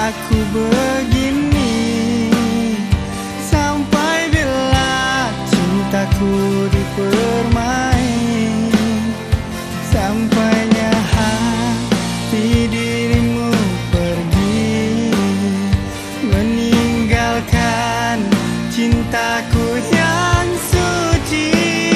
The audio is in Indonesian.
aku begini? Sampai bila cintaku dipermain, sampainya hati dirimu pergi, meninggalkan cintaku yang suci.